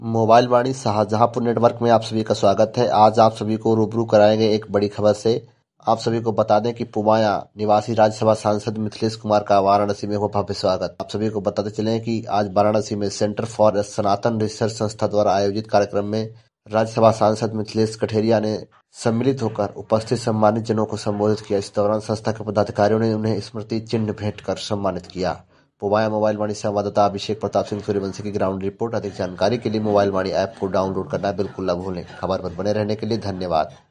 Mobile वाणी Shahjahanpur network में आप सभी का स्वागत है। आज आप सभी को रूबरू कराएंगे एक बड़ी खबर से। आप सभी को बता दें कि पुवाया निवासी राज्यसभा सांसद मिथिलेश कुमार का वाराणसी में हुआ भव्य स्वागत। आप सभी को बताते चलें कि आज वाराणसी में सेंटर फॉर सनातन रिसर्च संस्था द्वारा आयोजित कार्यक्रम में राज्यसभा सांसद मिथिलेश कठेरिया ने सम्मिलित होकर उपस्थित सम्मानित जनों को संबोधित किया। इस दौरान संस्था के पदाधिकारियों ने उन्हें स्मृति चिन्ह भेंट कर सम्मानित किया। पुवाया मोबाइल वाणी संवाददाता अभिषेक प्रताप सिंह सूर्यवंशी की ग्राउंड रिपोर्ट। अधिक जानकारी के लिए मोबाइल वाणी ऐप को डाउनलोड करना बिल्कुल न भूलें। खबर पर बने रहने के लिए धन्यवाद।